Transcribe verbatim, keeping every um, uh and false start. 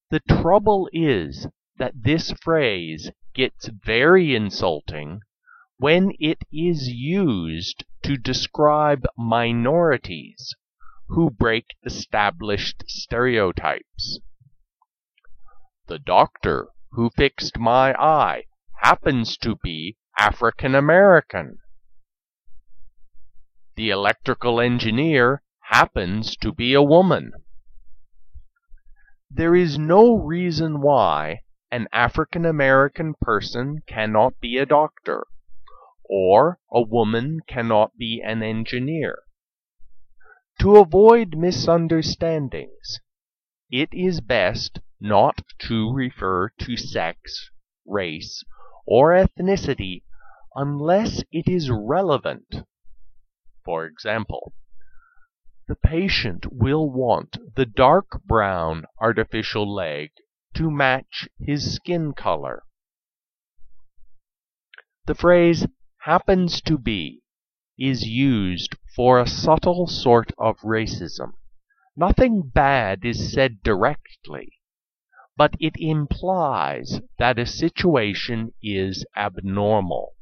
The trouble is that this phrase gets very insulting when it is used to describe minorities who break established stereotypes. The doctor who fixed my eye happens to be African American. The electrical engineer happens to be a woman. There is no reason why an African American person cannot be a doctor, or a woman cannot be an engineer. To avoid misunderstandings, it is best not to refer to sex, race, or ethnicity unless it is relevant. For example, the patient will want the dark brown artificial leg to match his skin color. The phrase happens to be is used for a subtle sort of racism. Nothing bad is said directly, but it implies that a situation is abnormal.